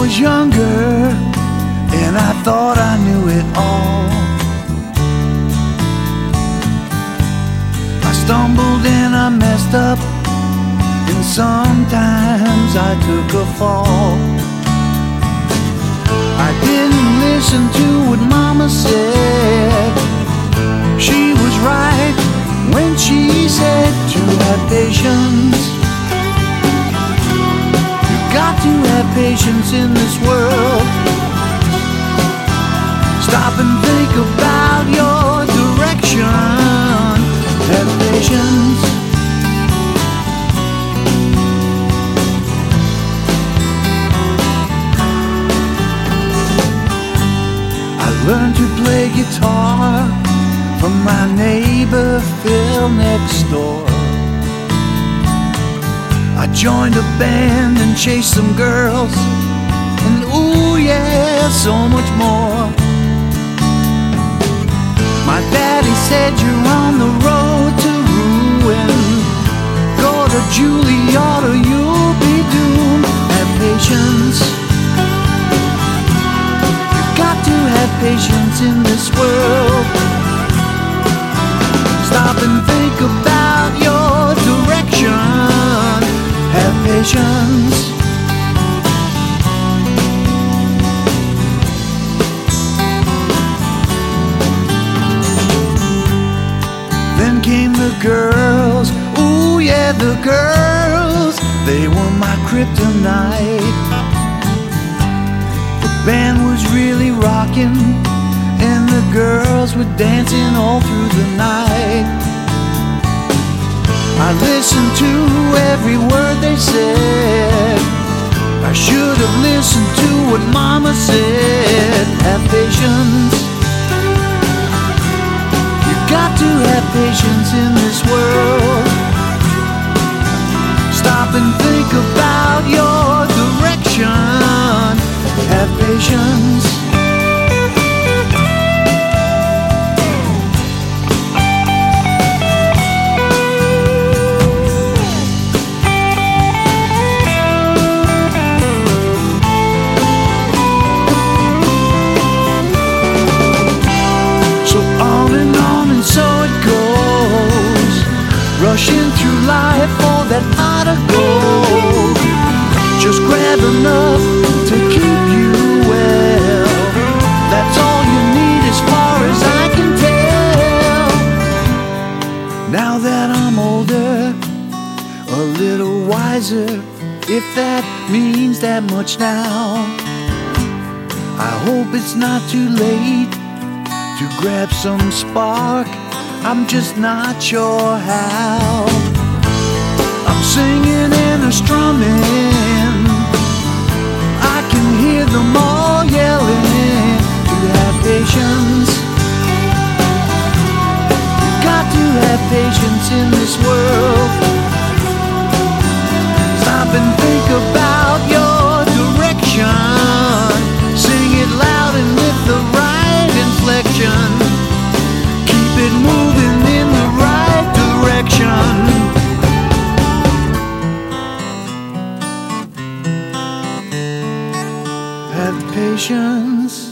was younger and I thought I knew it all. I stumbled and I messed up, and sometimes I took a fall. I didn't listen to what Mama said. She was right when she said to have patience. You got to have patience in this world. Stop and think about your direction. Have patience. I learned to play guitar from my neighbor Phil next door. I joined a band and chased some girls, and ooh yeah, so much more. My daddy said you're on the road to ruin. Go to Juilliard or you'll be doomed. Have patience. You've got to have patience in this world. Stop and think about your direction. Have patience. Then came the girls, ooh yeah, the girls. They were my kryptonite. The band was really rocking, and the girls were dancing all through the night. I listened to every word they said. I should have listened to what Mama said. Have patience. You got to have patience in this world. Stop and think about your direction. Have patience. Rushing through life for that pot of gold. Just grab enough to keep you well. That's all you need as far as I can tell. Now that I'm older, a little wiser, if that means that much now. I hope it's not too late to grab some spark. I'm just not sure how. I'm singing and I'm strumming. I can hear them all yelling. You have patience. You got to have patience in this world. Stop and think about your direction. Sing it loud and with the right inflection. Keep it moving in the right direction. Have patience.